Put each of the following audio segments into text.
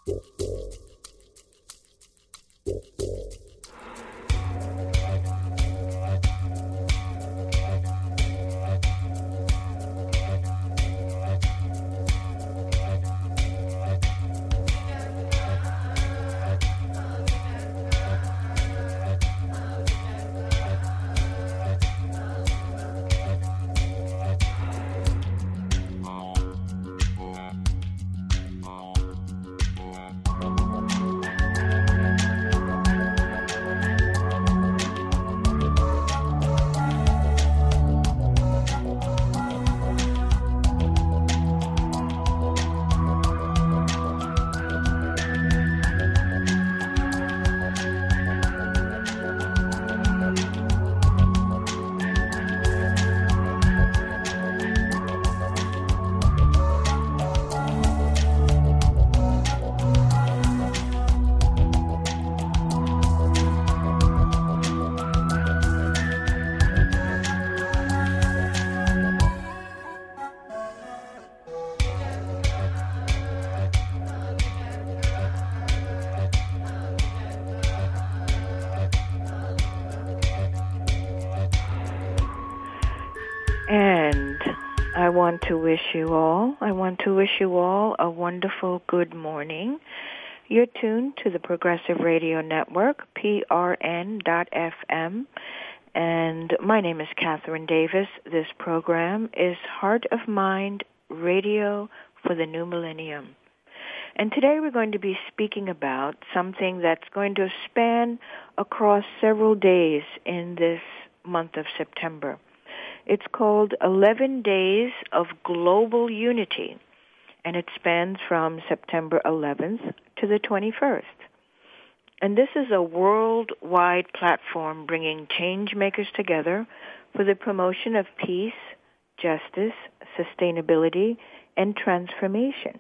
And I want to wish you all a wonderful good morning. You're tuned to the Progressive Radio Network, PRN.FM, and my name is Catherine Davis. This program is Heart of Mind Radio for the New Millennium. And today we're going to be speaking about something that's going to span across several days in this month of September. It's called 11 Days of Global Unity, and it spans from September 11th to the 21st. And this is a worldwide platform bringing change makers together for the promotion of peace, justice, sustainability, and transformation.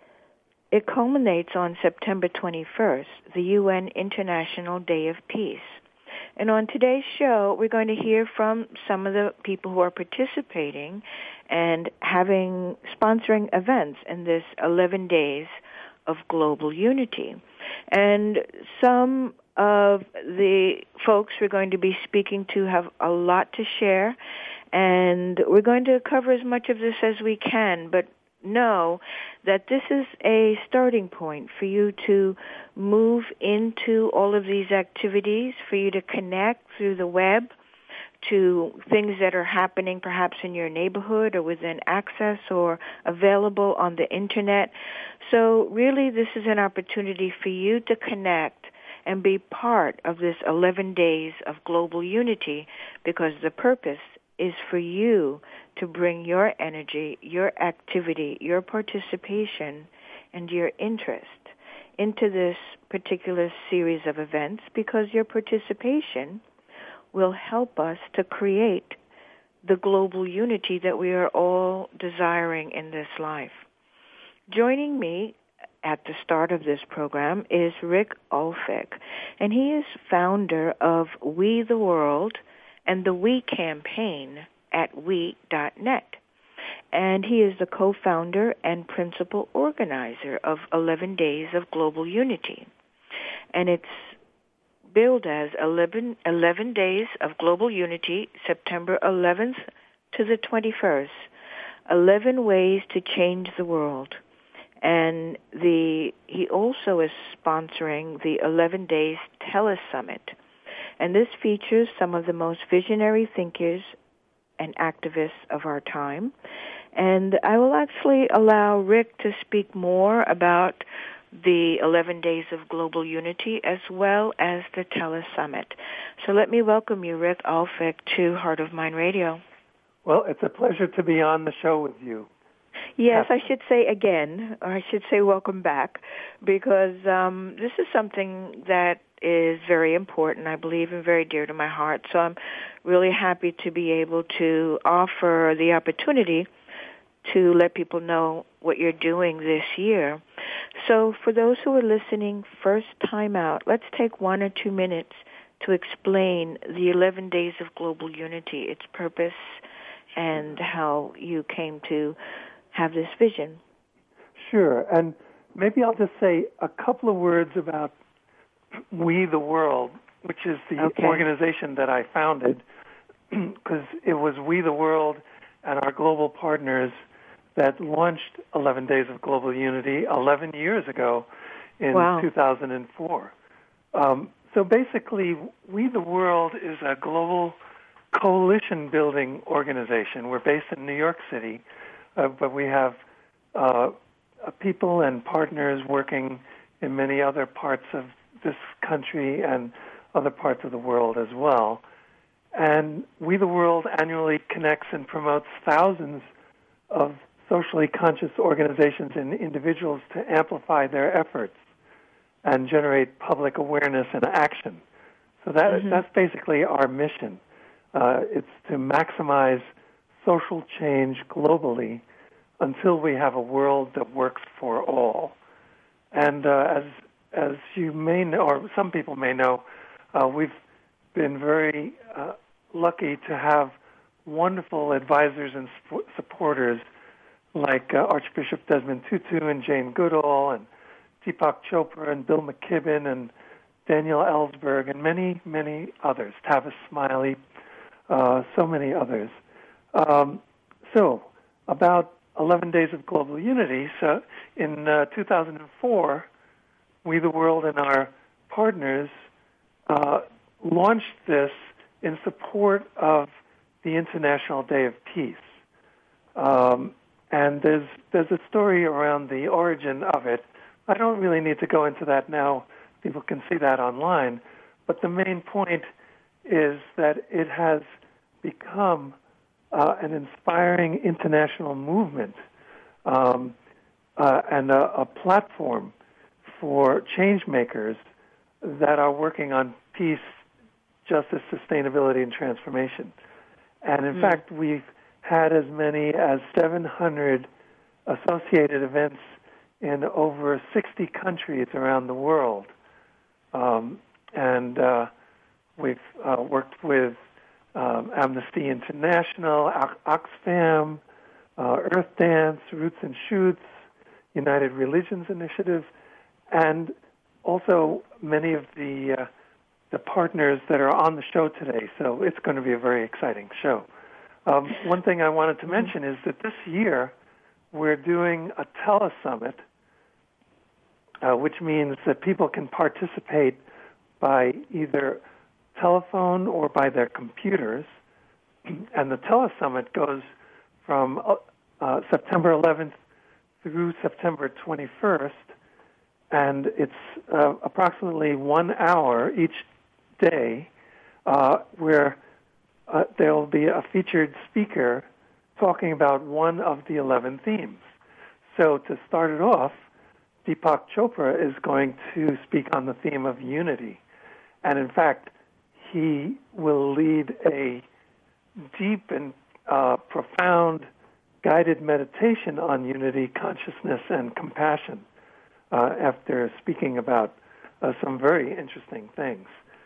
It culminates on September 21st, the UN International Day of Peace. And on today's show, we're going to hear from some of the people who are participating and sponsoring events in this 11 days of global unity. And some of the folks we're going to be speaking to have a lot to share, and we're going to cover as much of this as we can, but know that this is a starting point for you to move into all of these activities, for you to connect through the web to things that are happening perhaps in your neighborhood or within access or available on the internet. So really this is an opportunity for you to connect and be part of this 11 days of global unity, because the purpose is for you to bring your energy, your activity, your participation, and your interest into this particular series of events, because your participation will help us to create the global unity that we are all desiring in this life. Joining me at the start of this program is Rick Ulfik, and he is founder of We the World and the We campaign at we.net. And he is the co-founder and principal organizer of 11 Days of Global Unity. And it's billed as 11 Days of Global Unity, September 11th to the 21st, 11 Ways to Change the World. And he also is sponsoring the 11 Days Telesummit. And this features some of the most visionary thinkers and activists of our time. And I will actually allow Rick to speak more about the 11 Days of Global Unity as well as the Telesummit. So let me welcome you, Rick Ulfik, to Heart of Mind Radio. Well, it's a pleasure to be on the show with you. Yes, I should say again, or I should say welcome back, because this is something that is very important, I believe, and very dear to my heart. So I'm really happy to be able to offer the opportunity to let people know what you're doing this year. So for those who are listening first time out, let's take 1 or 2 minutes to explain the 11 Days of Global Unity, its purpose, and how you came to have this vision. Sure. And maybe I'll just say a couple of words about We the World, which is the organization that I founded, because it was We the World and our global partners that launched 11 Days of Global Unity 11 years ago in 2004. So basically, We the World is a global coalition-building organization. We're based in New York City, but we have people and partners working in many other parts of this country and other parts of the world as well. And We the World annually connects and promotes thousands of socially conscious organizations and individuals to amplify their efforts and generate public awareness and action. So that's basically our mission. It's to maximize social change globally until we have a world that works for all. And as you may know, or some people may know, we've been very lucky to have wonderful advisors and supporters like Archbishop Desmond Tutu and Jane Goodall and Deepak Chopra and Bill McKibben and Daniel Ellsberg and many, many others, Tavis Smiley, so many others. So about 11 Days of Global Unity. So in 2004, We the World and our partners launched this in support of the International Day of Peace. And there's a story around the origin of it. I don't really need to go into that now. People can see that online. But the main point is that it has become an inspiring international movement and a platform for change makers that are working on peace, justice, sustainability, and transformation. And in fact, we've had as many as 700 associated events in over 60 countries around the world. And we've worked with Amnesty International, Oxfam, Earth Dance, Roots and Shoots, United Religions Initiative, and also many of the partners that are on the show today. So it's going to be a very exciting show. One thing I wanted to mention is that this year we're doing a telesummit, which means that people can participate by either telephone or by their computers. And the telesummit goes from September 11th through September 21st, and it's approximately 1 hour each day where there will be a featured speaker talking about one of the 11 themes. So to start it off, Deepak Chopra is going to speak on the theme of unity. And in fact, he will lead a deep and profound guided meditation on unity, consciousness, and compassion after speaking about some very interesting things.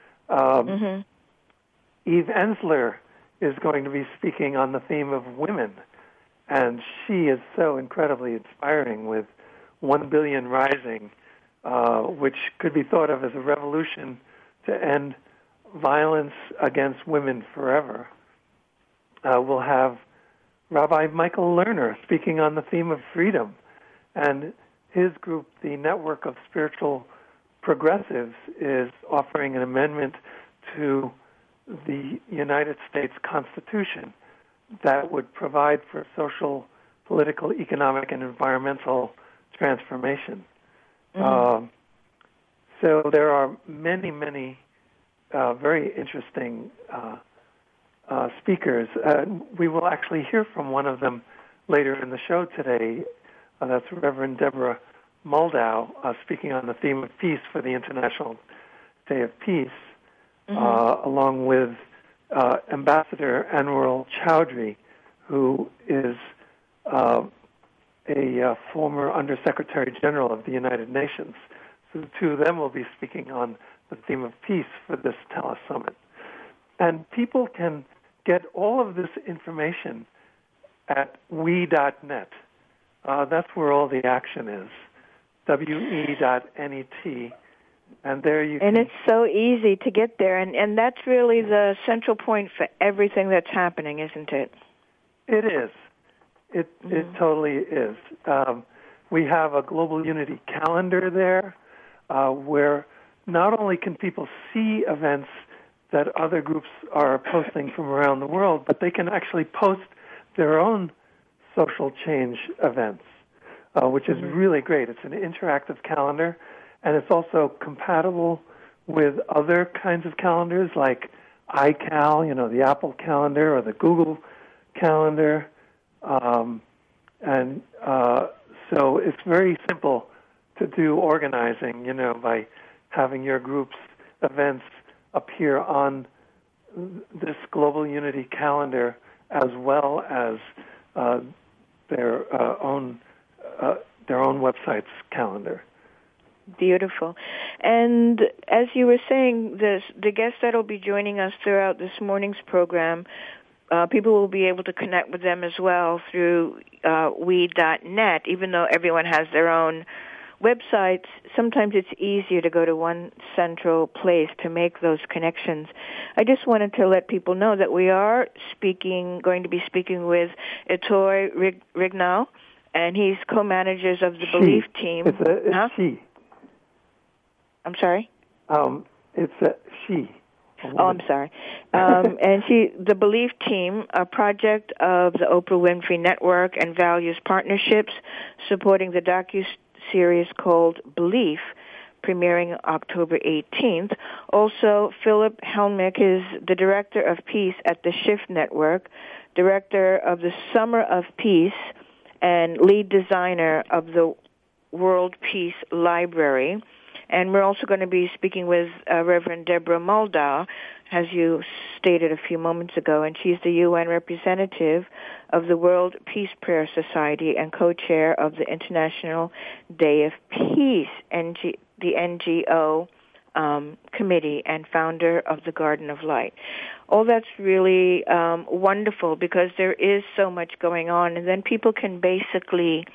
Eve Ensler is going to be speaking on the theme of women, and she is so incredibly inspiring with 1 Billion Rising, which could be thought of as a revolution to end violence against women forever. We'll have Rabbi Michael Lerner speaking on the theme of freedom, and his group, the Network of Spiritual Progressives, is offering an amendment to the United States Constitution that would provide for social, political, economic, and environmental transformation. So there are many, many very interesting speakers. We will actually hear from one of them later in the show today. That's Reverend Deborah Moldow speaking on the theme of peace for the International Day of Peace, along with Ambassador Anwarul Chowdhury, who is a former Undersecretary General of the United Nations. So the two of them will be speaking on the theme of peace for this telesummit. And people can get all of this information at we.net. That's where all the action is. we.net, and there you And can... it's so easy to get there, and that's really the central point for everything that's happening, isn't it? It is. It totally is. We have a Global Unity calendar there, where not only can people see events that other groups are posting from around the world, but they can actually post their own social change events, which is really great. It's an interactive calendar, and it's also compatible with other kinds of calendars like iCal, the Apple calendar or the Google calendar. So it's very simple to do organizing, by having your group's events appear on this Global Unity calendar as well as their own website's calendar. Beautiful. And as you were saying, the guests that will be joining us throughout this morning's program, people will be able to connect with them as well through we.net. Even though everyone has their own websites, sometimes it's easier to go to one central place to make those connections. I just wanted to let people know that we are going to be speaking with Itoy Rignall, and he's co-managers of the Belief team. It's she. I'm sorry? It's a she. Oh, I'm sorry. And the Belief team, a project of the Oprah Winfrey Network and Values Partnerships, supporting the docu-series called Belief, premiering October 18th. Also, Philip Helmick is the Director of Peace at the Shift Network, Director of the Summer of Peace, and lead designer of the World Peace Library. And we're also going to be speaking with Reverend Deborah Muldaur, as you stated a few moments ago, and she's the UN representative of the World Peace Prayer Society and co-chair of the International Day of Peace, the NGO committee, and founder of the Garden of Light. All that's really wonderful because there is so much going on, and then people can basically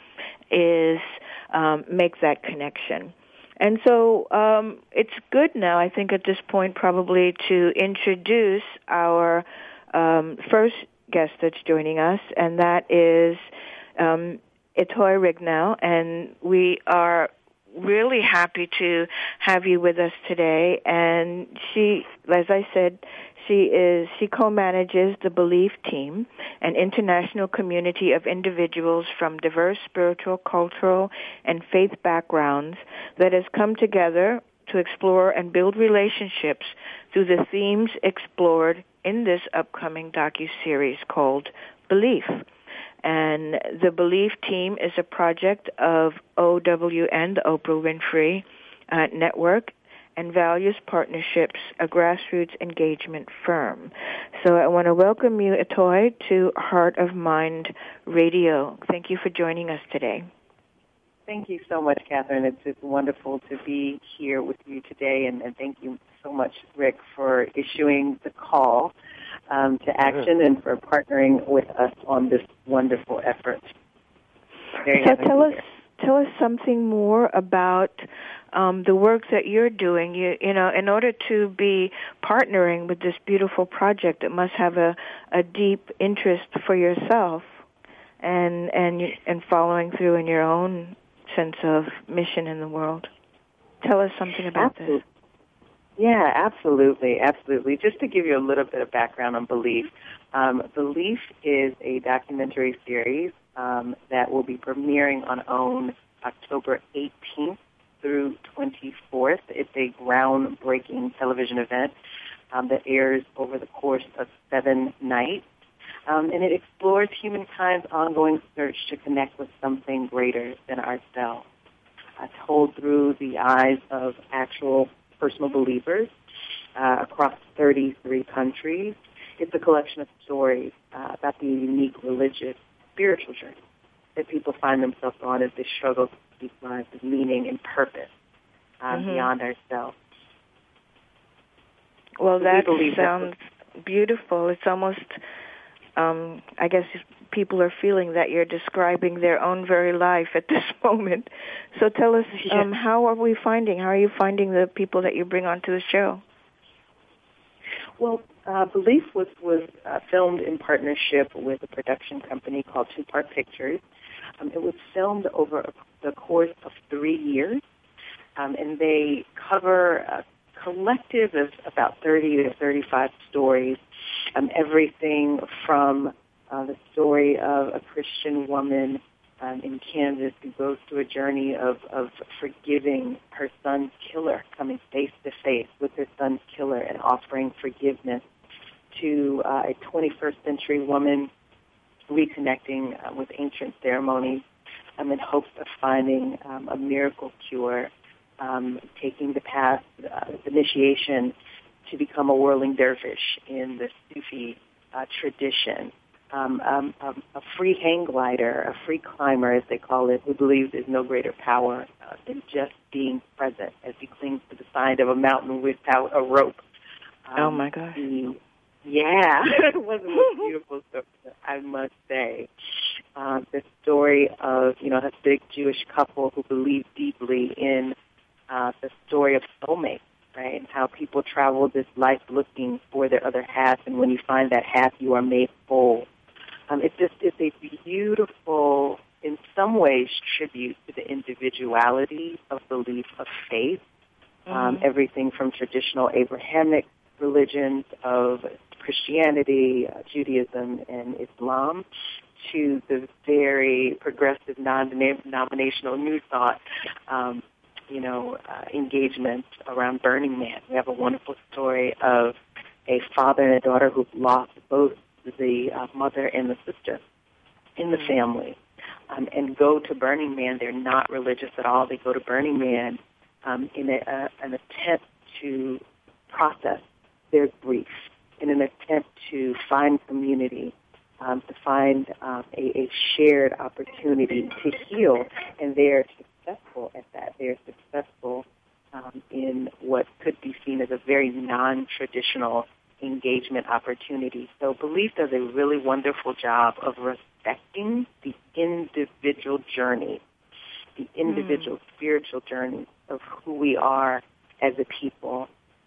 make that connection. And so it's good now, I think, at this point probably to introduce our first guest that's joining us, and that is Itoy Rignall, and we are really happy to have you with us today. And she, as I said, she co-manages the Belief team, an international community of individuals from diverse spiritual, cultural, and faith backgrounds that has come together to explore and build relationships through the themes explored in this upcoming docu-series called Belief. And the Belief team is a project of OWN, the Oprah Winfrey Network, and Values Partnerships, a grassroots engagement firm. So I want to welcome you, Itoy, to Heart of Mind Radio. Thank you for joining us today. Thank you so much, Catherine. It's wonderful to be here with you today, and thank you so much, Rick, for issuing the call to action and for partnering with us on this wonderful effort. So tell us something more about the work that you're doing. You know, in order to be partnering with this beautiful project, it must have a deep interest for yourself and following through in your own sense of mission in the world. Tell us something about this. Yeah, absolutely. Just to give you a little bit of background on Belief, Belief is a documentary series that will be premiering on OWN October 18th through 24th. It's a groundbreaking television event that airs over the course of 7 nights. And it explores humankind's ongoing search to connect with something greater than ourselves, told through the eyes of actual personal believers across 33 countries. It's a collection of stories about the unique religious, spiritual journey that people find themselves on as they struggle to keep lives of meaning and purpose beyond ourselves. Well, that sounds beautiful. It's almost I guess people are feeling that you're describing their own very life at this moment. So tell us, how are you finding the people that you bring onto the show? Well, Belief was filmed in partnership with a production company called Two Part Pictures. It was filmed over the course of 3 years, and they cover a collective of about 30 to 35 stories, everything from the story of a Christian woman in Kansas who goes through a journey of forgiving her son's killer, coming face to face with her son's killer and offering forgiveness, to a 21st century woman reconnecting with ancient ceremonies in hopes of finding a miracle cure, taking the path of initiation to become a whirling dervish in the Sufi tradition. A free hang glider, a free climber, as they call it, who believes there's no greater power than just being present as he clings to the side of a mountain without a rope. Oh, my gosh. It was the most beautiful story, I must say. The story of, a big Jewish couple who believe deeply in the story of soulmates, right? How people travel this life looking for their other half, and when you find that half, you are made whole. It's a beautiful, in some ways, tribute to the individuality of belief of faith. Everything from traditional Abrahamic religions of Christianity, Judaism, and Islam, to the very progressive, non-denominational New Thought, engagement around Burning Man. We have a wonderful story of a father and a daughter who've lost both the mother and the sister in the family, and go to Burning Man. They're not religious at all. They go to Burning Man in an attempt to process their grief, in an attempt to find community, to find a shared opportunity to heal, and they're successful at that. They're successful in what could be seen as a very non-traditional engagement opportunity. So Belief does a really wonderful job of respecting the individual journey, the individual spiritual journey of who we are as a people.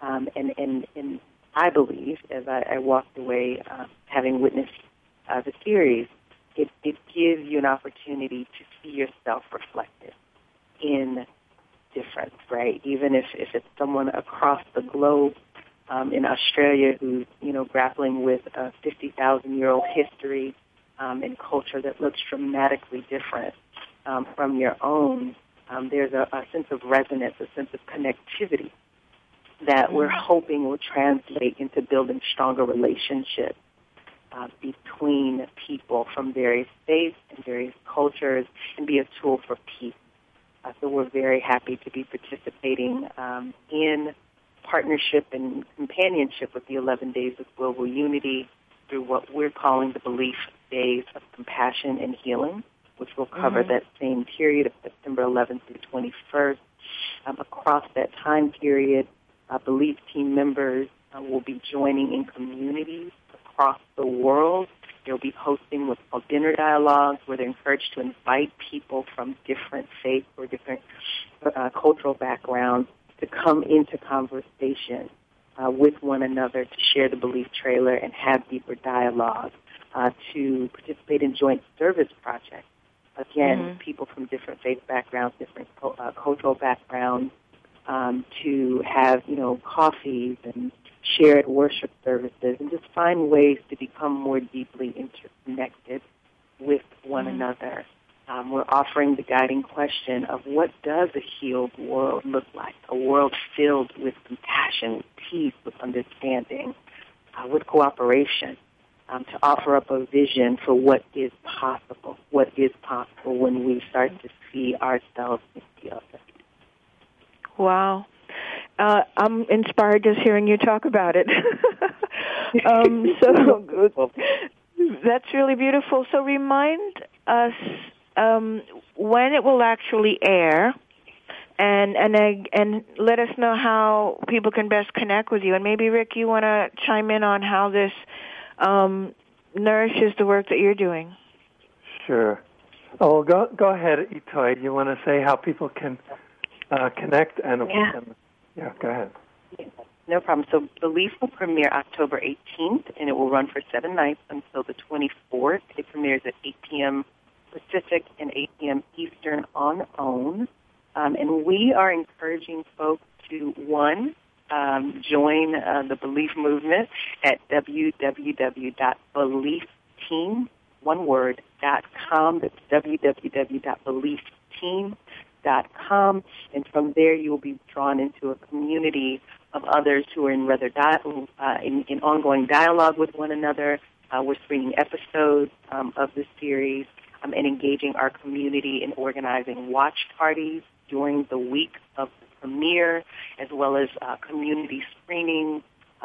And I believe, as I walked away having witnessed the series, it gives you an opportunity to see yourself reflected in difference, right? Even if it's someone across the globe in Australia who's, grappling with a 50,000-year-old history and culture that looks dramatically different from your own, there's a sense of resonance, a sense of connectivity that we're hoping will translate into building stronger relationships between people from various faiths and various cultures, and be a tool for peace. So we're very happy to be participating in partnership and companionship with the 11 Days of Global Unity through what we're calling the Belief Days of Compassion and Healing, which will cover that same period of September 11th through 21st. Across that time period, Belief team members will be joining in communities across the world. They'll be hosting what's called dinner dialogues, where they're encouraged to invite people from different faiths or different cultural backgrounds to come into conversation with one another, to share the Belief trailer and have deeper dialogue, to participate in joint service projects. Again, people from different faith backgrounds, different cultural backgrounds, to have, coffees and shared worship services, and just find ways to become more deeply interconnected with one another. We're offering the guiding question of what does a healed world look like? A world filled with compassion, with peace, with understanding, with cooperation, to offer up a vision for what is possible when we start to see ourselves in the other. Wow. I'm inspired just hearing you talk about it. So that's really beautiful. So remind us when it will actually air, and let us know how people can best connect with you. And maybe, Rick, you want to chime in on how this nourishes the work that you're doing. Sure. Oh, well, go ahead, Itoy. You want to say how people can connect? And go ahead. No problem. So Belief will premiere October 18th, and it will run for 7 nights until the 24th. It premieres at 8 p.m. Pacific and 8 p.m. Eastern on OWN. And we are encouraging folks to, one, join the Belief movement at www.beliefteam.com. That's www.beliefteam.com. And from there, you will be drawn into a community of others who are in in ongoing dialogue with one another. We're screening episodes of the series and engaging our community in organizing watch parties during the week of the premiere, as well as community screening,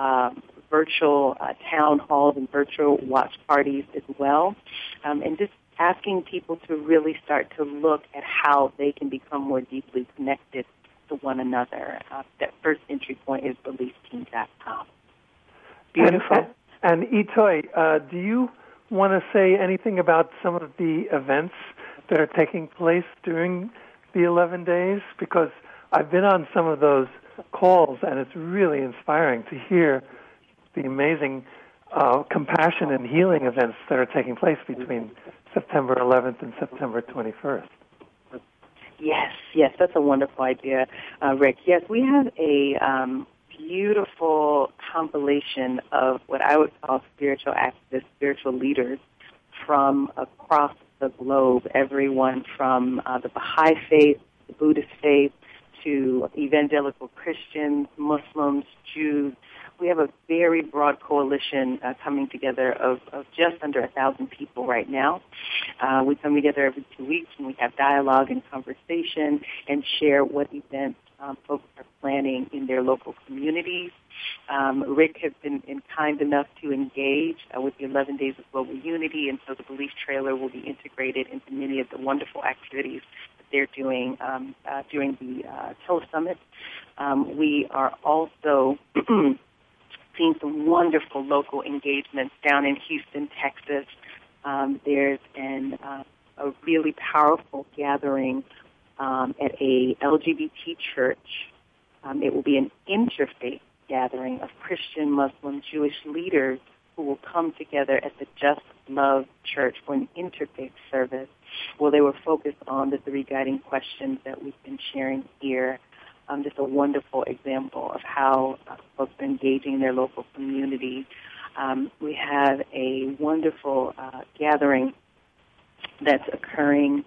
virtual town halls and virtual watch parties as well, and just asking people to really start to look at how they can become more deeply connected to one another. That first entry point is BeliefTeam.com. Beautiful. And Itoy, do you want to say anything about some of the events that are taking place during the 11 days? Because I've been on some of those calls, and it's really inspiring to hear the amazing compassion and healing events that are taking place between September 11th and September 21st. Yes, that's a wonderful idea, Rick. Yes, we have a beautiful compilation of what I would call spiritual activists, spiritual leaders from across the globe, everyone from the Baha'i faith, the Buddhist faith, to evangelical Christians, Muslims, Jews. We have a very broad coalition coming together of just under 1,000 people right now. We come together every 2 weeks, and we have dialogue and conversation and share what events folks are planning in their local communities. Rick has been kind enough to engage with the 11 Days of Global Unity, and so the Belief Trailer will be integrated into many of the wonderful activities that they're doing during the telesummit. We are also seeing some wonderful local engagements down in Houston, Texas. There's a really powerful gathering at a LGBT church. It will be an interfaith gathering of Christian, Muslim, Jewish leaders who will come together at the Just Love Church for an interfaith service where they will focus on the 3 guiding questions that we've been sharing here. Just a wonderful example of how folks are engaging in their local community. We have a wonderful gathering that's occurring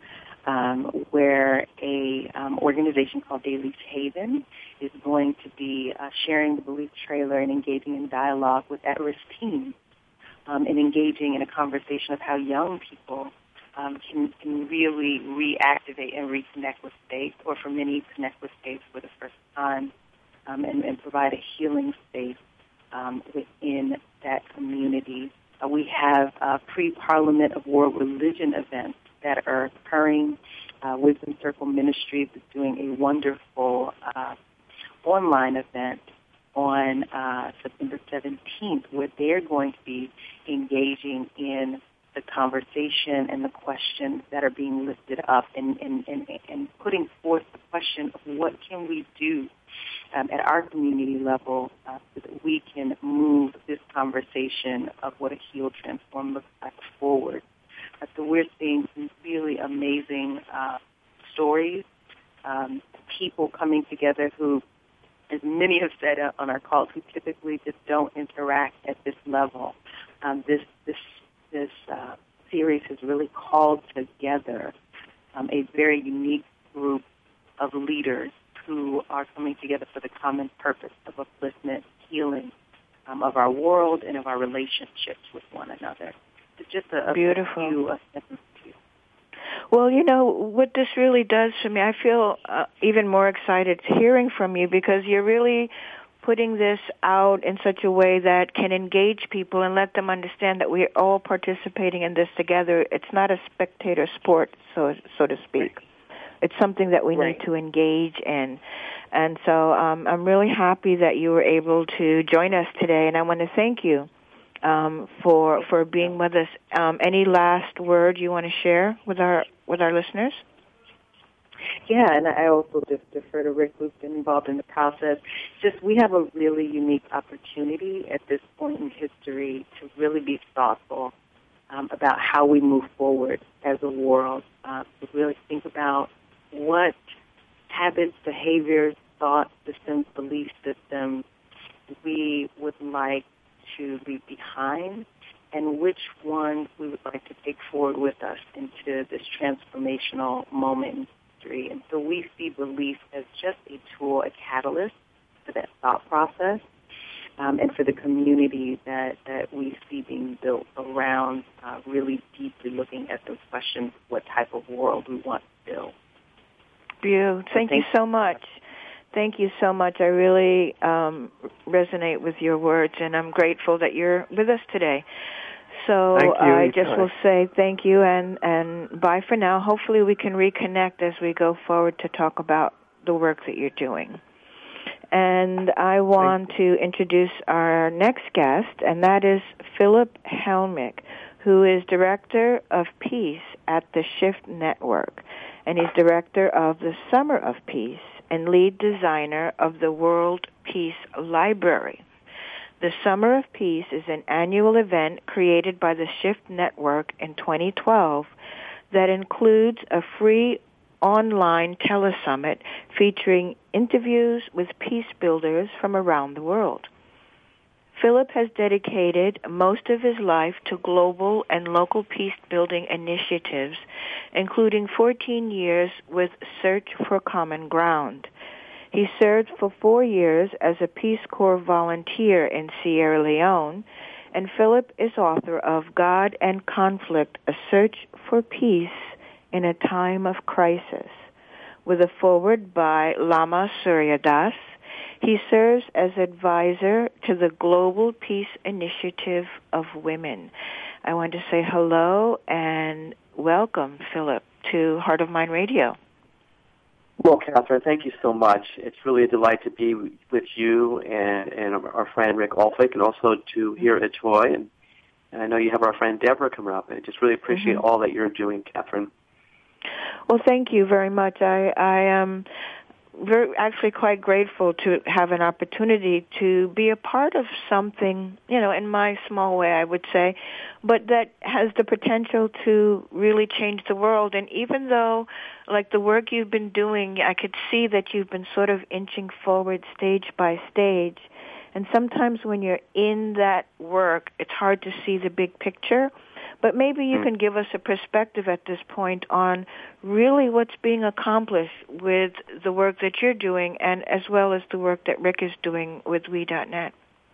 where a organization called Daily Haven is going to be sharing the Belief Trailer and engaging in dialogue with at-risk teens and engaging in a conversation of how young people can really reactivate and reconnect with faith, or for many, connect with faith for the first time, and provide a healing space within that community. We have pre-Parliament of World Religion events that are occurring. Wisdom Circle Ministries is doing a wonderful online event on September 17th where they're going to be engaging in the conversation and the questions that are being lifted up and putting forth the question of what can we do at our community level so that we can move this conversation of what a healed, transformed looks like forward. So we're seeing some really amazing stories, people coming together who, as many have said on our calls, who typically just don't interact at this level. This series has really called together a very unique group of leaders who are coming together for the common purpose of upliftment, healing of our world and of our relationships with one another. It's just a beautiful. few. Well, you know, what this really does for me, I feel even more excited hearing from you because you're really putting this out in such a way that can engage people and let them understand that we're all participating in this together. It's not a spectator sport, so to speak. It's something that we need to engage in. And so I'm really happy that you were able to join us today, and I want to thank you for being with us. Any last word you want to share with our listeners? Yeah, and I also just defer to Rick, who's been involved in the process. Just we have a really unique opportunity at this point in history to really be thoughtful about how we move forward as a world, to really think about what habits, behaviors, thought systems, belief systems we would like to leave behind, and which ones we would like to take forward with us into this transformational moment in history. And so we see belief as just a tool, a catalyst for that thought process, and for the community that we see being built around really deeply looking at those questions, what type of world we want to build. Thank you so much. Thank you so much. I really resonate with your words, and I'm grateful that you're with us today. So I just will say thank you and bye for now. Hopefully we can reconnect as we go forward to talk about the work that you're doing. And I want to introduce our next guest, and that is Philip Helmick, who is Director of Peace at the Shift Network, and he's Director of the Summer of Peace and lead designer of the World Peace Library. The Summer of Peace is an annual event created by the Shift Network in 2012 that includes a free online telesummit featuring interviews with peace builders from around the world. Philip has dedicated most of his life to global and local peace-building initiatives, including 14 years with Search for Common Ground. He served for 4 years as a Peace Corps volunteer in Sierra Leone, and Philip is author of God and Conflict, A Search for Peace in a Time of Crisis, with a foreword by Lama Surya Das. He serves as advisor to the Global Peace Initiative of Women. I want to say hello and welcome, Philip, to Heart of Mind Radio. Well, Catherine, thank you so much. It's really a delight to be with you and our friend Rick Olphick, and also to hear at Troy. And I know you have our friend Deborah coming up. I just really appreciate all that you're doing, Catherine. Well, thank you very much. I am actually quite grateful to have an opportunity to be a part of something, in my small way, I would say, but that has the potential to really change the world. And even though, like the work you've been doing, I could see that you've been sort of inching forward stage by stage. And sometimes when you're in that work, it's hard to see the big picture. But maybe you can give us a perspective at this point on really what's being accomplished with the work that you're doing, and as well as the work that Rick is doing with We.net.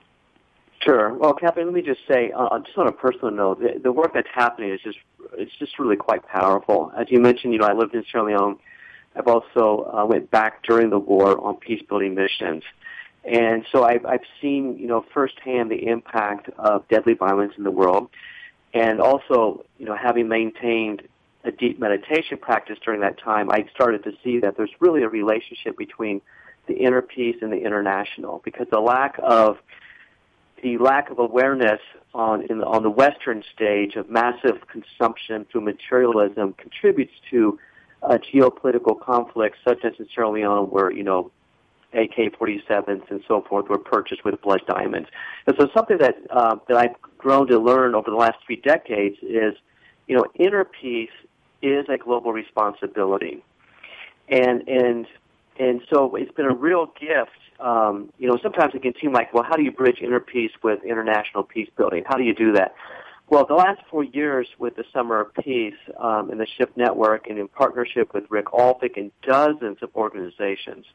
Sure. Well, Catherine, let me just say, just on a personal note, the work that's happening is just really quite powerful. As you mentioned, I lived in Sierra Leone. I've also went back during the war on peace-building missions. And so I've seen, firsthand the impact of deadly violence in the world. And also, having maintained a deep meditation practice during that time, I started to see that there's really a relationship between the inner peace and the international, because the lack of awareness on the Western stage of massive consumption through materialism contributes to geopolitical conflicts, such as in Sierra Leone, where AK-47s and so forth were purchased with blood diamonds. And so something that I've grown to learn over the last 3 decades is, inner peace is a global responsibility. And so it's been a real gift. Sometimes it can seem like, well, how do you bridge inner peace with international peace building? How do you do that? Well, the last 4 years with the Summer of Peace and the Shift Network, and in partnership with Rick Olphick and dozens of organizations,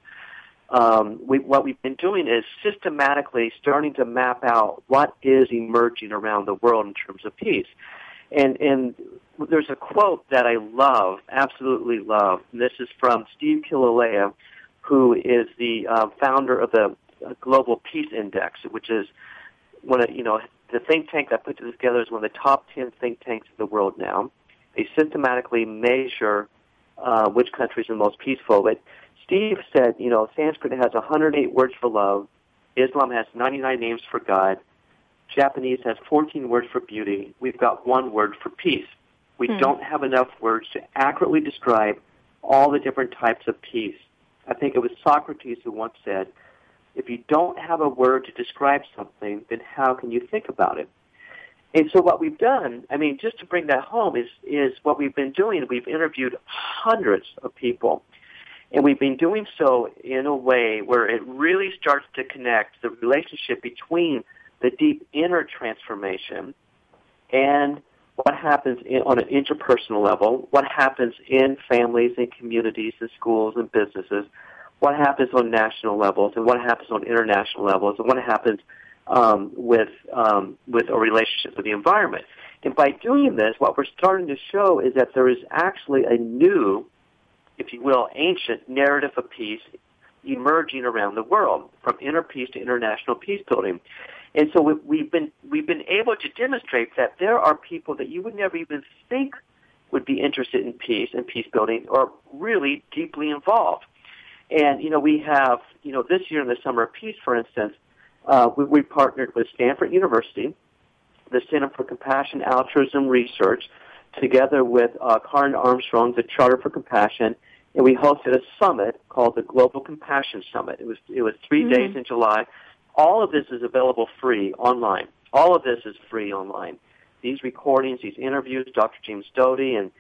what we've been doing is systematically starting to map out what is emerging around the world in terms of peace. And there's a quote that I love, absolutely love, and this is from Steve Kilauea, who is the founder of the Global Peace Index, which is one of, the think tank that put this together is one of the top 10 think tanks in the world now. They systematically measure which countries are the most peaceful. But Steve said, Sanskrit has 108 words for love, Islam has 99 names for God, Japanese has 14 words for beauty. We've got one word for peace. We don't have enough words to accurately describe all the different types of peace. I think it was Socrates who once said, if you don't have a word to describe something, then how can you think about it? And so what we've done, I mean, just to bring that home, is what we've been doing. We've interviewed hundreds of people, and we've been doing so in a way where it really starts to connect the relationship between the deep inner transformation and what happens on an interpersonal level, what happens in families and communities and schools and businesses, what happens on national levels and what happens on international levels, and what happens with a relationship with the environment. And by doing this, what we're starting to show is that there is actually a new, if you will, ancient narrative of peace emerging around the world, from inner peace to international peace building. And so we've been able to demonstrate that there are people that you would never even think would be interested in peace and peace building or really deeply involved. And, we have, this year in the Summer of Peace, for instance, we partnered with Stanford University, the Center for Compassion Altruism Research, together with Karen Armstrong, the Charter for Compassion, and we hosted a summit called the Global Compassion Summit. It was 3 days in July. All of this is available free online. All of this is free online. These recordings, these interviews, Dr. James Doty, and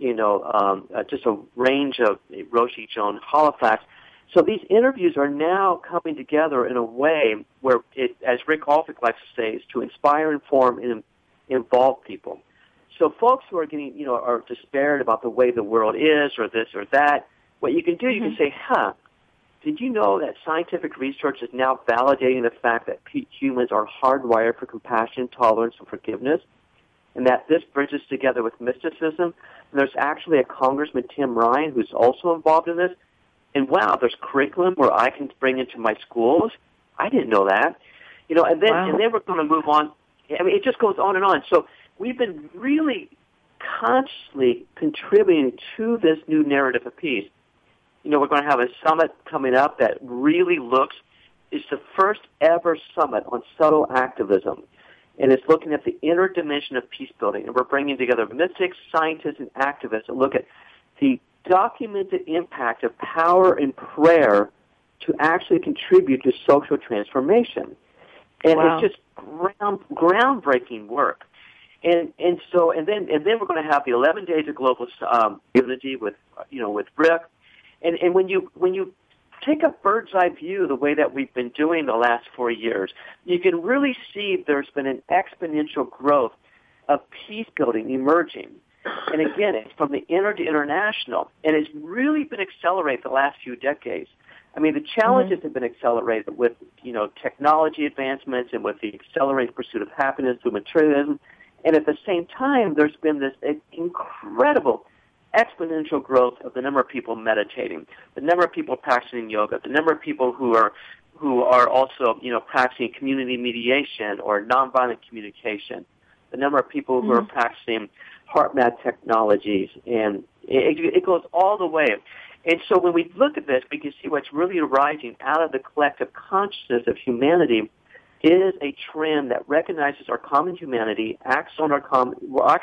just a range of Roshi Joan Halifax. So these interviews are now coming together in a way where it, as Rick Alphick likes to say, is to inspire, inform, and involve people. So folks who are getting, are despaired about the way the world is or this or that, what you can do, you can say, did you know that scientific research is now validating the fact that humans are hardwired for compassion, tolerance, and forgiveness, and that this bridges together with mysticism? And there's actually a Congressman, Tim Ryan, who's also involved in this. And wow, there's curriculum where I can bring into my schools. I didn't know that. And then we're going to move on. I mean, it just goes on and on. So we've been really consciously contributing to this new narrative of peace. We're going to have a summit coming up that really it's the first ever summit on subtle activism. And it's looking at the inner dimension of peace building. And we're bringing together mystics, scientists, and activists to look at the documented impact of power and prayer to actually contribute to social transformation. And it's just groundbreaking work. And then we're going to have the 11 days of global unity with Rick. And when you take a bird's eye view the way that we've been doing the last 4 years, you can really see there's been an exponential growth of peace building emerging. And again, it's from the inner to international, and it's really been accelerated the last few decades. I mean, the challenges have been accelerated with, technology advancements and with the accelerated pursuit of happiness through materialism. And at the same time, there's been this incredible exponential growth of the number of people meditating, the number of people practicing yoga, the number of people who are also, practicing community mediation or nonviolent communication, the number of people who are practicing HeartMath technologies, and it goes all the way. And so when we look at this, we can see what's really arising out of the collective consciousness of humanity is a trend that recognizes our common humanity, acts on our common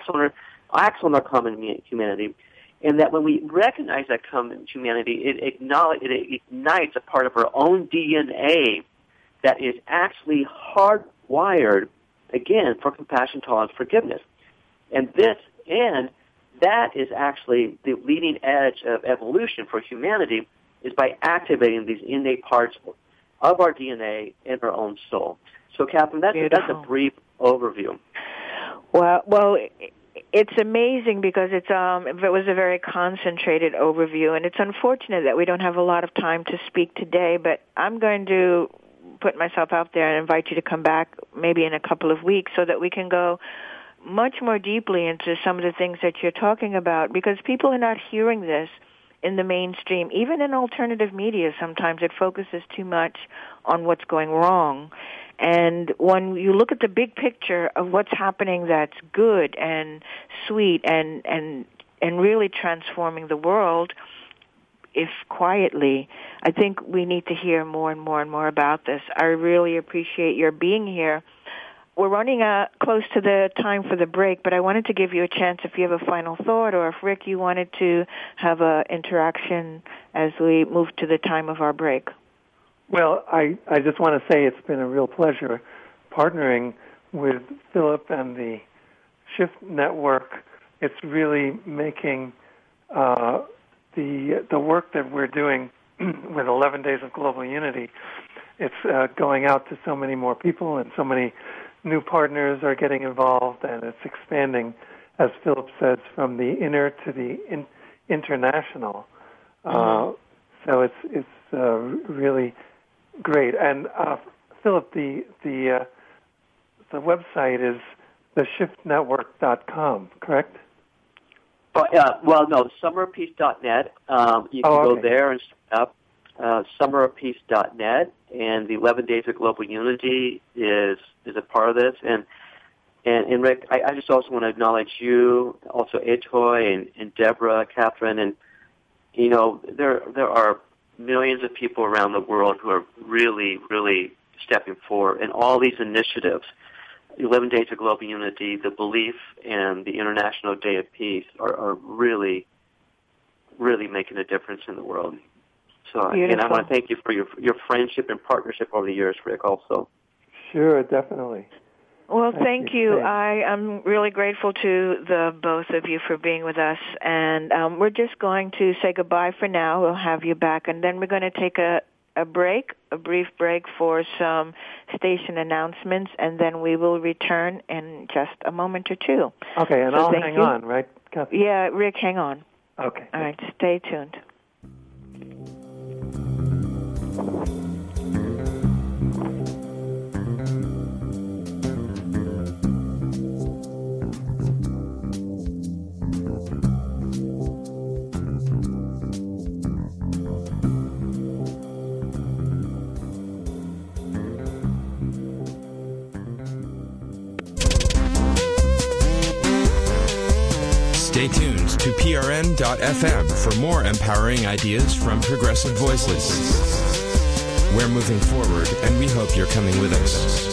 humanity, and that when we recognize that common humanity, it ignites a part of our own DNA that is actually hardwired, again, for compassion, tolerance, forgiveness. And that is actually the leading edge of evolution for humanity, is by activating these innate parts of our DNA in our own soul. So, Catherine, that's a brief overview. Well, it's amazing because it was a very concentrated overview, and it's unfortunate that we don't have a lot of time to speak today, but I'm going to put myself out there and invite you to come back maybe in a couple of weeks so that we can go much more deeply into some of the things that you're talking about, because people are not hearing this in the mainstream. Even in alternative media, sometimes it focuses too much on what's going wrong. And when you look at the big picture of what's happening that's good and sweet and really transforming the world, if quietly, I think we need to hear more and more and more about this. I really appreciate your being here. we're running close to the time for the break, but I wanted to give you a chance if you have a final thought, or if, Rick, you wanted to have an interaction as we move to the time of our break. Well, I just want to say it's been a real pleasure partnering with Philip and the Shift Network. It's really making the work that we're doing with 11 Days of Global Unity, it's going out to so many more people, and so many new partners are getting involved, and it's expanding, as Philip says, from the inner to the international. So it's really great. And Philip, the website is theshiftnetwork.com, correct? Well, no, summerofpeace.net. You can go there and sign up. Summerofpeace.net, and the 11 Days of Global Unity is a part of this. And Rick, I just also want to acknowledge you, also Etoy and Deborah, Catherine, and there are millions of people around the world who are really, really stepping forward, and all these initiatives. 11 Days of Global Unity, the Belief, and the International Day of Peace are really, really making a difference in the world. So, and I want to thank you for your friendship and partnership over the years, Rick, also. Sure, definitely. Well, thank you. I am really grateful to the both of you for being with us, and we're just going to say goodbye for now. We'll have you back, and then we're going to take a brief break for some station announcements, and then we will return in just a moment or two. Okay, and I'll hang on, right, Kathy? Yeah, Rick, hang on. Okay. All right, stay tuned. Stay tuned to PRN.FM for more empowering ideas from Progressive Voices. We're moving forward, and we hope you're coming with us.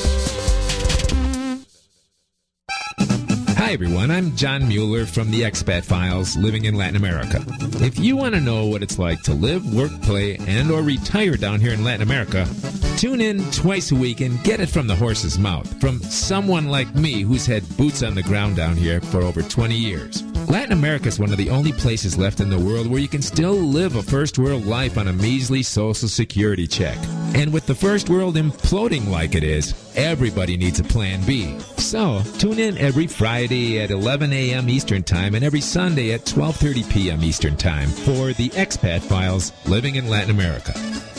Hi, everyone. I'm John Mueller from the Expat Files, living in Latin America. If you want to know what it's like to live, work, play, and or retire down here in Latin America, tune in twice a week and get it from the horse's mouth, from someone like me who's had boots on the ground down here for over 20 years. Latin America is one of the only places left in the world where you can still live a first world life on a measly Social Security check. And with the first world imploding like it is, everybody needs a plan B. So, tune in every Friday at 11 a.m. Eastern Time and every Sunday at 12:30 p.m. Eastern Time for the Expat Files, living in Latin America.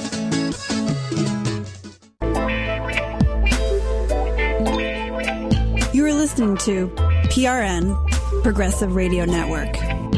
You are listening to PRN, Progressive Radio Network.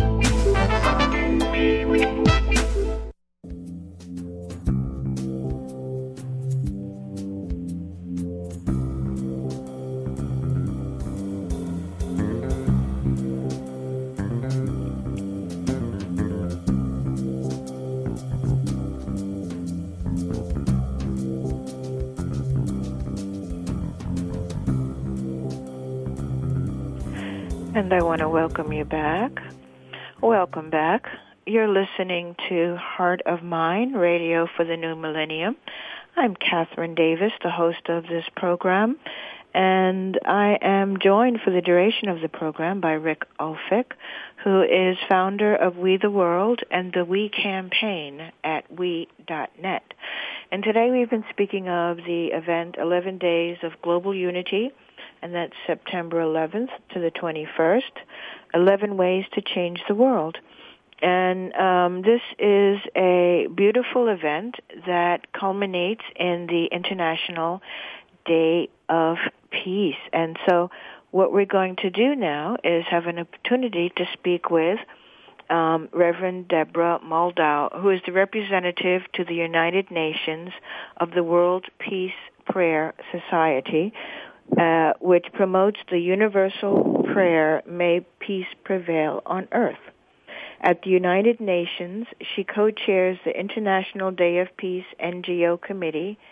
And I want to welcome you back. Welcome back. You're listening to Heart of Mine, Radio for the New Millennium. I'm Catherine Davis, the host of this program, and I am joined for the duration of the program by Rick Ulfik, who is founder of We the World and the We campaign at we.net. And today we've been speaking of the event 11 Days of Global Unity, and that's September 11th to the 21st, 11 Ways to Change the World. And this is a beautiful event that culminates in the International Day of Peace. And so what we're going to do now is have an opportunity to speak with Reverend Deborah Moldow, who is the representative to the United Nations of the World Peace Prayer Society, which promotes the universal prayer, may peace prevail on earth. At the United Nations, she co-chairs the International Day of Peace NGO Committee,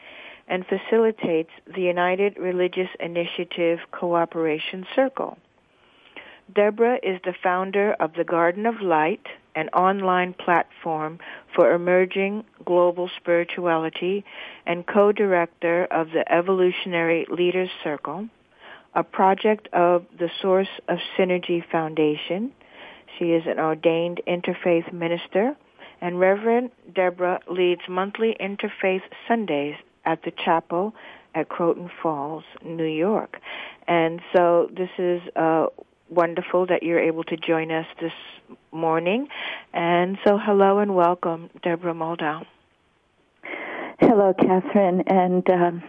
and facilitates the United Religious Initiative Cooperation Circle. Deborah is the founder of the Garden of Light, an online platform for emerging global spirituality, and co-director of the Evolutionary Leaders Circle, a project of the Source of Synergy Foundation. She is an ordained interfaith minister, and Reverend Deborah leads monthly Interfaith Sundays at the chapel at Croton Falls, New York. And so this is wonderful that you're able to join us this morning. And so hello and welcome, Deborah Moldow. Hello, Catherine. And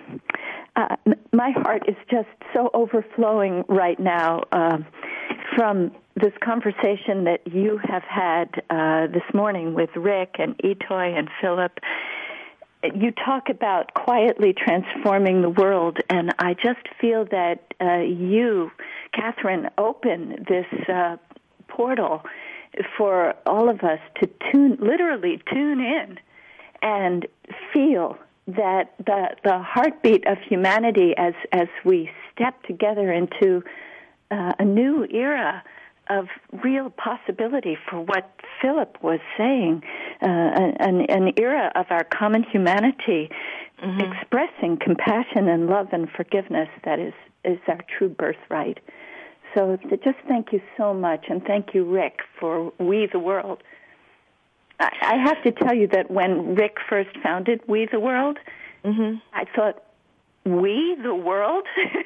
my heart is just so overflowing right now from this conversation that you have had this morning with Rick and Itoy and Philip. You talk about quietly transforming the world, and I just feel that you, Catherine, open this portal for all of us to literally tune in and feel that the heartbeat of humanity as we step together into a new era of real possibility for what Philip was saying, an era of our common humanity, expressing compassion and love and forgiveness that is our true birthright. So just thank you so much, and thank you, Rick, for We the World. I have to tell you that when Rick first founded We the World, I thought, We the World?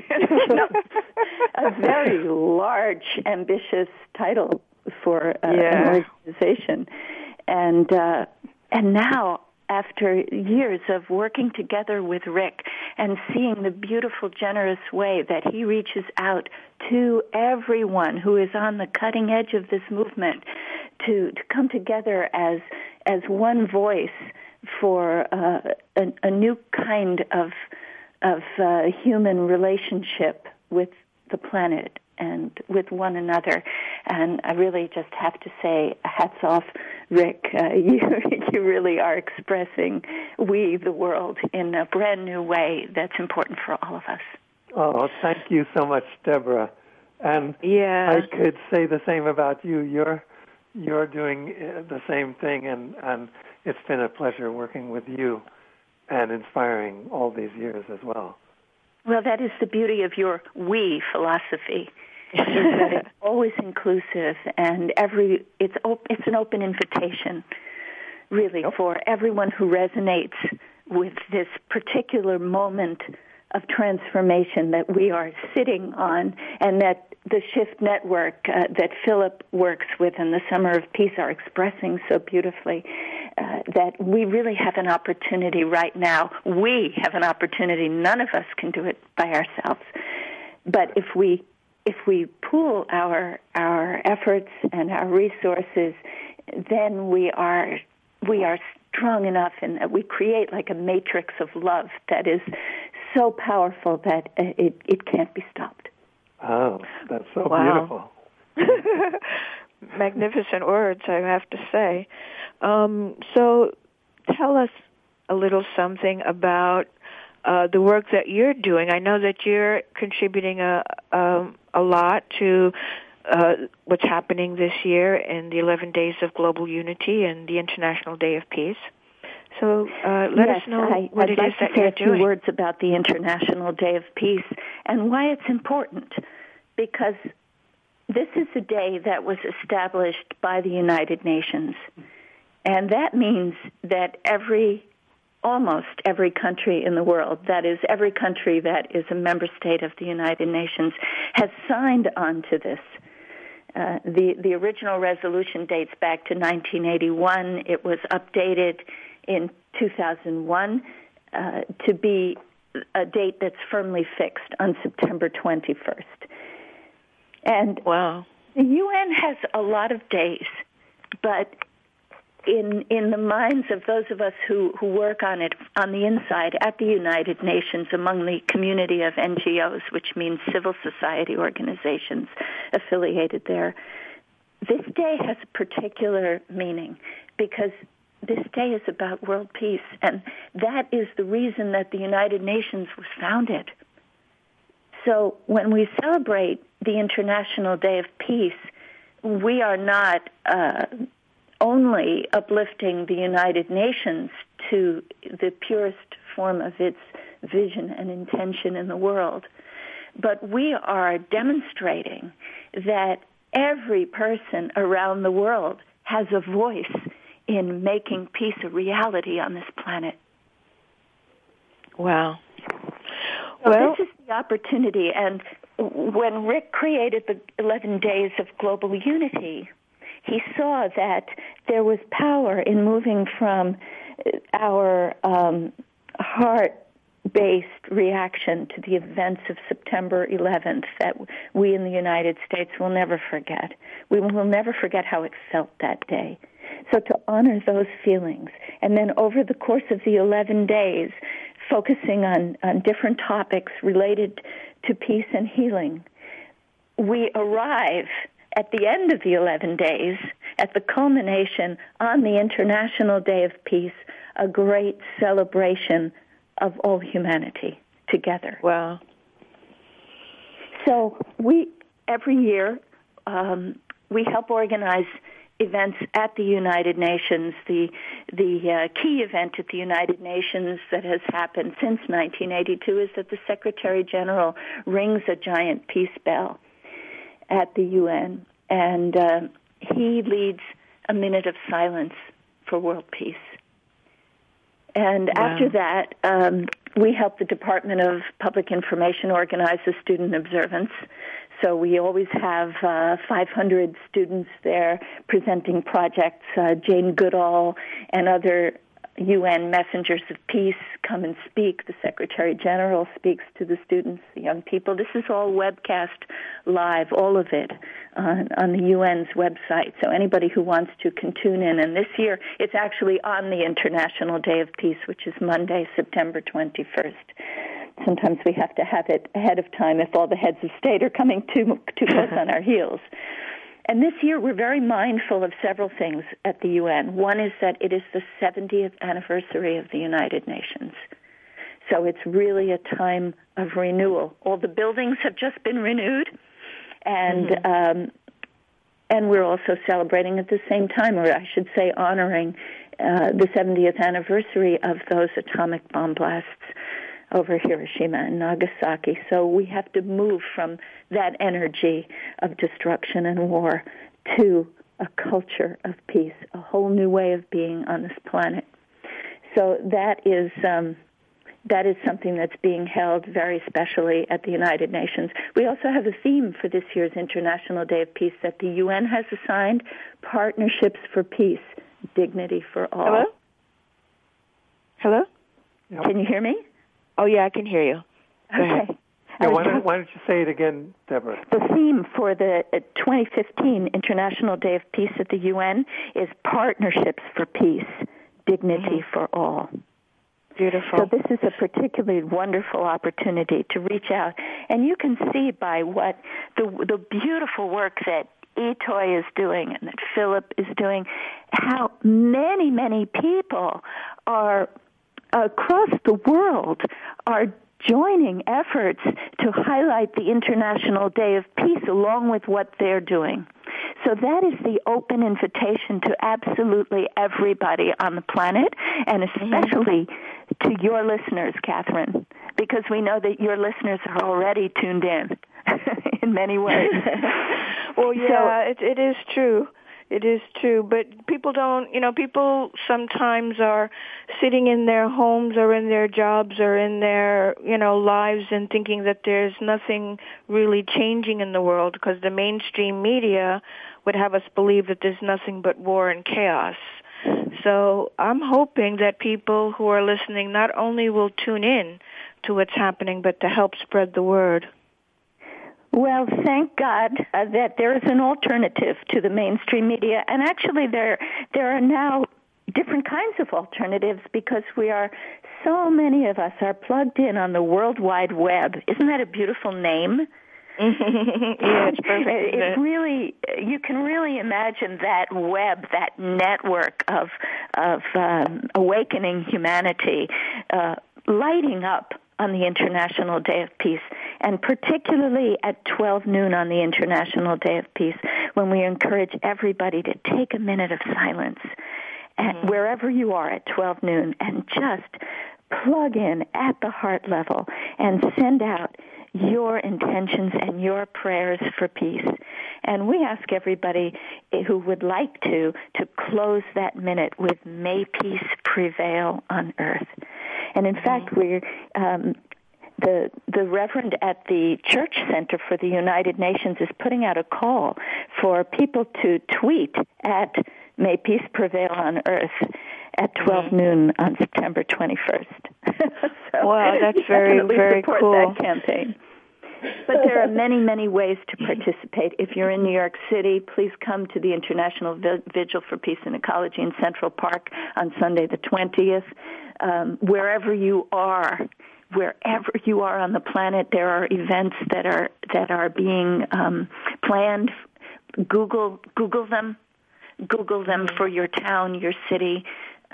A very large, ambitious title for an organization. And now, after years of working together with Rick and seeing the beautiful, generous way that he reaches out to everyone who is on the cutting edge of this movement to come together as one voice for a new kind of human relationship with the planet and with one another. And I really just have to say, hats off, Rick. You really are expressing We the World in a brand new way that's important for all of us. Oh, thank you so much, Deborah. And I could say the same about you. You're doing the same thing, and it's been a pleasure working with you and inspiring all these years as well. Well, that is the beauty of your we philosophy, is that it's always inclusive, and it's an open invitation, really, for everyone who resonates with this particular moment of transformation that we are sitting on, and that the Shift Network that Philip works with and the Summer of Peace are expressing so beautifully, that we really have an opportunity right now. We have an opportunity. None of us can do it by ourselves. But if we pool our efforts and our resources, then we are strong enough, and we create like a matrix of love that is so powerful that it can't be stopped. Oh, that's so beautiful. Magnificent words, I have to say. So tell us a little something about the work that you're doing. I know that you're contributing a lot to what's happening this year in the 11 Days of Global Unity and the International Day of Peace. So let us know what it is that you're doing. I'd like to say a few words about the International Day of Peace and why it's important, because this is a day that was established by the United Nations, and that means that almost every country in the world, that is, every country that is a member state of the United Nations, has signed on to this. The original resolution dates back to 1981. It was updated in 2001 to be a date that's firmly fixed on September 21st. And the UN has a lot of days, but in the minds of those of us who work on it on the inside at the United Nations, among the community of NGOs, which means civil society organizations affiliated there, this day has a particular meaning because this day is about world peace, and that is the reason that the United Nations was founded. So when we celebrate the International Day of Peace, we are not only uplifting the United Nations to the purest form of its vision and intention in the world, but we are demonstrating that every person around the world has a voice in making peace a reality on this planet. Wow. So this is the opportunity, and when Rick created the 11 Days of Global Unity, he saw that there was power in moving from our heart-based reaction to the events of September 11th that we in the United States will never forget. We will never forget how it felt that day. So to honor those feelings, and then over the course of the 11 days, focusing on different topics related to peace and healing, we arrive at the end of the 11 days, at the culmination on the International Day of Peace, a great celebration of all humanity together. Wow. So every year, we help organize events at the United Nations. The key event at the United Nations that has happened since 1982 is that the Secretary General rings a giant peace bell at the UN, and he leads a minute of silence for world peace. And after that, we help the Department of Public Information organize a student observance. So we always have 500 students there presenting projects. Jane Goodall and other UN messengers of peace come and speak. The Secretary General speaks to the students, the young people. This is all webcast live, all of it, on the UN's website. So anybody who wants to can tune in. And this year, it's actually on the International Day of Peace, which is Monday, September 21st. Sometimes we have to have it ahead of time if all the heads of state are coming too close on our heels. And this year, we're very mindful of several things at the UN. One is that it is the 70th anniversary of the United Nations. So it's really a time of renewal. All the buildings have just been renewed, and we're also celebrating at the same time, or I should say honoring the 70th anniversary of those atomic bomb blasts over Hiroshima and Nagasaki. So we have to move from that energy of destruction and war to a culture of peace, a whole new way of being on this planet. So that is something that's being held very specially at the United Nations. We also have a theme for this year's International Day of Peace that the UN has assigned: Partnerships for Peace, Dignity for All. Hello? Hello? Yep. Can you hear me? Oh, yeah, I can hear you. Go ahead. Yeah, why don't you say it again, Deborah? The theme for the 2015 International Day of Peace at the UN is Partnerships for Peace, Dignity for All. Beautiful. So this is a particularly wonderful opportunity to reach out. And you can see by what the beautiful work that Itoy is doing and that Philip is doing, how many, many people are across the world are joining efforts to highlight the International Day of Peace along with what they're doing. So that is the open invitation to absolutely everybody on the planet, and especially to your listeners, Catherine, because we know that your listeners are already tuned in many ways. Well, yeah, it is true. It is true, but people people sometimes are sitting in their homes or in their jobs or in their, lives and thinking that there's nothing really changing in the world because the mainstream media would have us believe that there's nothing but war and chaos. So I'm hoping that people who are listening not only will tune in to what's happening, but to help spread the word. Well, thank God that there is an alternative to the mainstream media, and actually there are now different kinds of alternatives because so many of us are plugged in on the World Wide Web. Isn't that a beautiful name? Yeah, it's perfect. It really, you can really imagine that web, that network of awakening humanity lighting up on the International Day of Peace, and particularly at 12 noon on the International Day of Peace, when we encourage everybody to take a minute of silence, and wherever you are at 12 noon, and just plug in at the heart level and send out your intentions and your prayers for peace. And we ask everybody who would like to close that minute with "May peace prevail on earth." And in fact, we're the Reverend at the Church Center for the United Nations is putting out a call for people to tweet at "May peace prevail on earth" at 12 noon on September 21st. So wow, that's very, very support cool. that campaign. But there are many, many ways to participate. If you're in New York City, please come to the International Vigil for Peace and Ecology in Central Park on Sunday the 20th. Wherever you are on the planet, there are events that are being planned. Google them. Google them for your town, your city.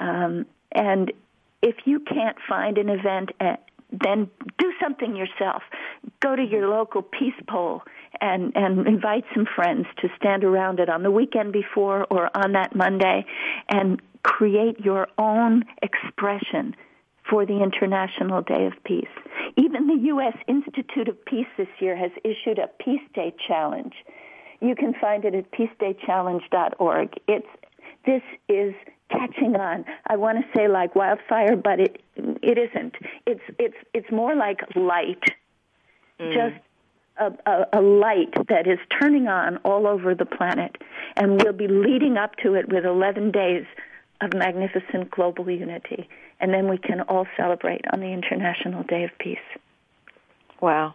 And if you can't find an event, then do something yourself. Go to your local peace pole and invite some friends to stand around it on the weekend before or on that Monday and create your own expression for the International Day of Peace. Even the U.S. Institute of Peace this year has issued a Peace Day Challenge. You can find it at peacedaychallenge.org. This is catching on. I want to say like wildfire, but it isn't. It's more like light, just a light that is turning on all over the planet, and we'll be leading up to it with 11 days of magnificent global unity, and then we can all celebrate on the International Day of Peace. Wow.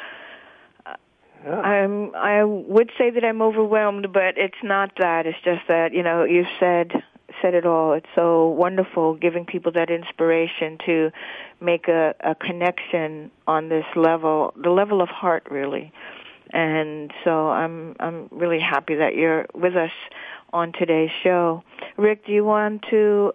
I would say that I'm overwhelmed, but it's not that. It's just that, you said it all. It's so wonderful giving people that inspiration to make a connection on this level, the level of heart, really. And so I'm really happy that you're with us on today's show. Rick, do you want to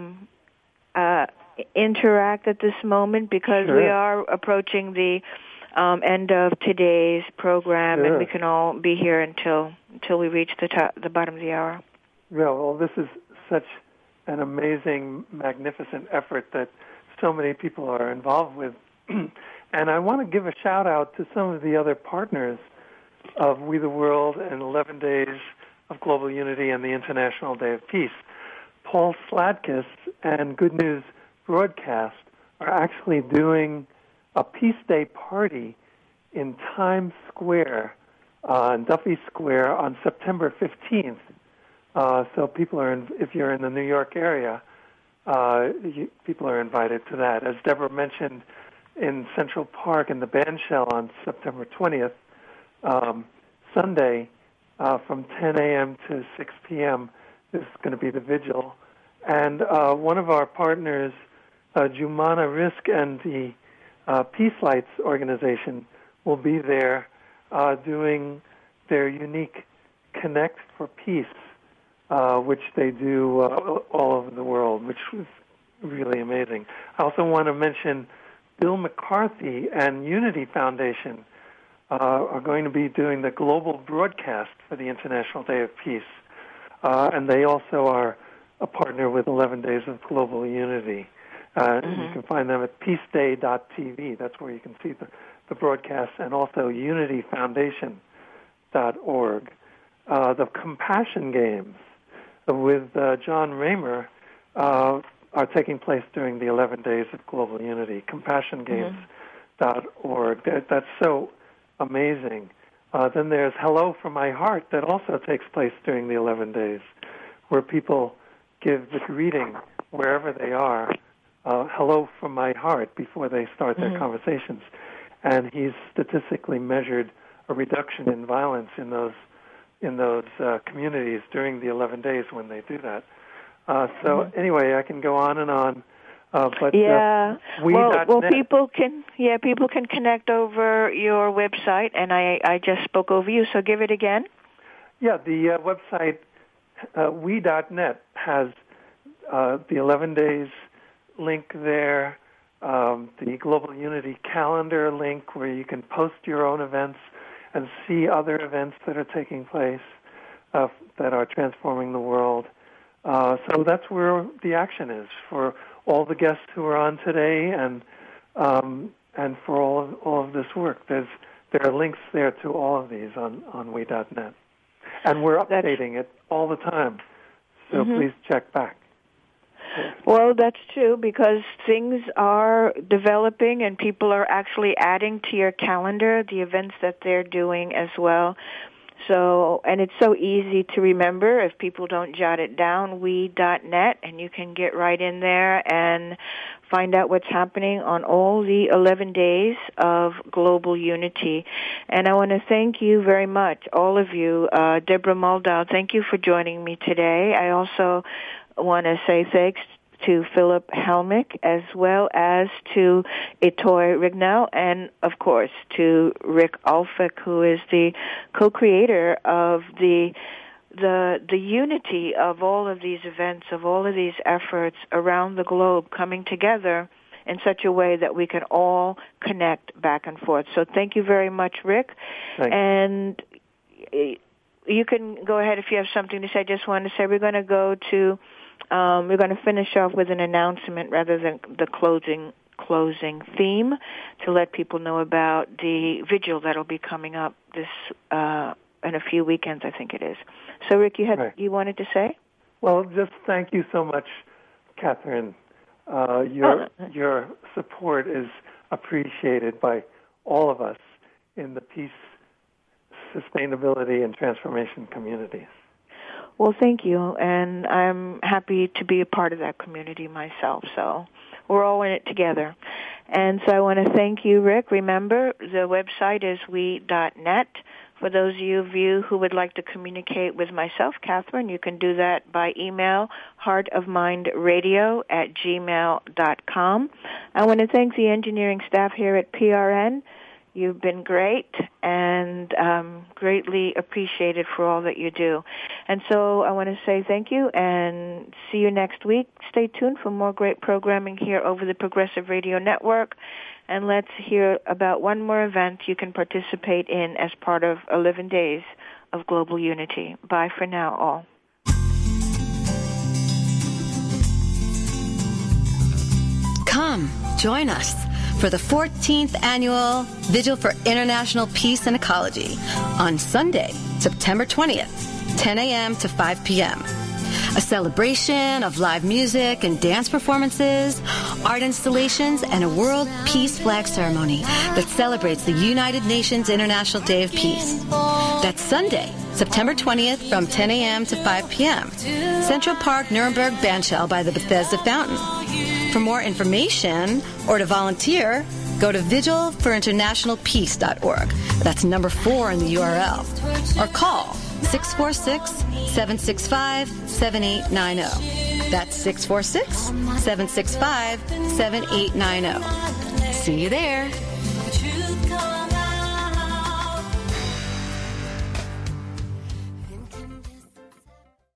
interact at this moment? Because we are approaching the end of today's program, and we can all be here until we reach the bottom of the hour. Well, this is such an amazing, magnificent effort that so many people are involved with. And I want to give a shout-out to some of the other partners of We the World and 11 Days of Global Unity and the International Day of Peace. Paul Sladkis and Good News Broadcast are actually doing a Peace Day party in Times Square, in Duffy Square, on September 15th. So people if you're in the New York area, people are invited to that. As Deborah mentioned, in Central Park in the Bandshell on September 20th, Sunday, from 10 a.m. to 6 p.m. is going to be the vigil. And one of our partners, Jumana Risk and the Peace Lights organization, will be there doing their unique Connect for Peace, which they do all over the world, which was really amazing. I also want to mention Bill McCarthy and Unity Foundation are going to be doing the global broadcast for the International Day of Peace. And they also are a partner with 11 Days of Global Unity. You can find them at peaceday.tv. That's where you can see the broadcast, and also unityfoundation.org. The Compassion Games with John Raymer are taking place during the 11 Days of Global Unity. CompassionGames.org. That's so amazing. Then there's Hello from My Heart that also takes place during the 11 days, where people give the greeting wherever they are. Hello from my heart before they start their conversations. And he's statistically measured a reduction in violence in those communities during the 11 days when they do that. So anyway, I can go on and on. people can connect over your website, and I just spoke over you, so give it again. Yeah, the website we.net has the 11 days link there, the Global Unity calendar link where you can post your own events and see other events that are taking place that are transforming the world. So that's where the action is for all the guests who are on today, and for all of this work. There are links there to all of these on we.net, and we're updating it all the time. So please check back. Well, that's true, because things are developing and people are actually adding to your calendar the events that they're doing as well. So, and it's so easy to remember if people don't jot it down, we.net, and you can get right in there and find out what's happening on all the 11 days of global unity. And I want to thank you very much, all of you. Deborah Muldaur, thank you for joining me today. I also want to say thanks to Philip Helmick, as well as to Itoy Rignell, and of course to Rick Alphick, who is the co-creator of the unity of all of these events, of all of these efforts around the globe coming together in such a way that we can all connect back and forth. So thank you very much, Rick. Thanks. And you can go ahead if you have something to say. I just want to say we're going to finish off with an announcement rather than the closing theme, to let people know about the vigil that'll be coming up this in a few weekends, I think it is. So, Rick, you wanted to say? Well, just thank you so much, Catherine. Your support is appreciated by all of us in the peace, sustainability, and transformation communities. Well, thank you, and I'm happy to be a part of that community myself, so we're all in it together. And so I want to thank you, Rick. Remember, the website is we.net. For those of you who would like to communicate with myself, Catherine, you can do that by email, heartofmindradio@gmail.com. I want to thank the engineering staff here at PRN. You've been great and greatly appreciated for all that you do. And so I want to say thank you and see you next week. Stay tuned for more great programming here over the Progressive Radio Network. And let's hear about one more event you can participate in as part of 11 days of global unity. Bye for now, all. Come, join us for the 14th Annual Vigil for International Peace and Ecology on Sunday, September 20th, 10 a.m. to 5 p.m. A celebration of live music and dance performances, art installations, and a World Peace Flag Ceremony that celebrates the United Nations International Day of Peace. That's Sunday, September 20th from 10 a.m. to 5 p.m. Central Park, Nuremberg Bandshell by the Bethesda Fountain. For more information or to volunteer, go to vigilforinternationalpeace.org. That's number 4 in the URL. Or call 646-765-7890. That's 646-765-7890. See you there.